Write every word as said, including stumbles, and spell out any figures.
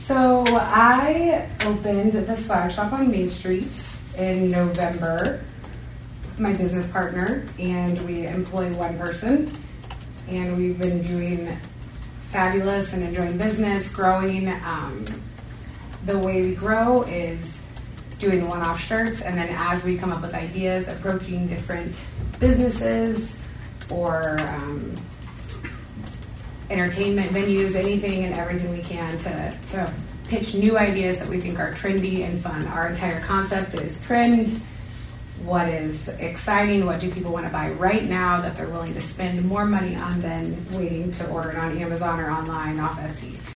So I opened the swag shop on Main Street in November with my business partner, and we employ one person, and we've been doing fabulous and enjoying business, growing. Um, the way we grow is doing one-off shirts, and then as we come up with ideas, approaching different businesses or um, entertainment venues, anything and everything we can to, to pitch new ideas that we think are trendy and fun. Our entire concept is trend. What is exciting? What do people want to buy right now that they're willing to spend more money on than waiting to order it on Amazon or online off Etsy?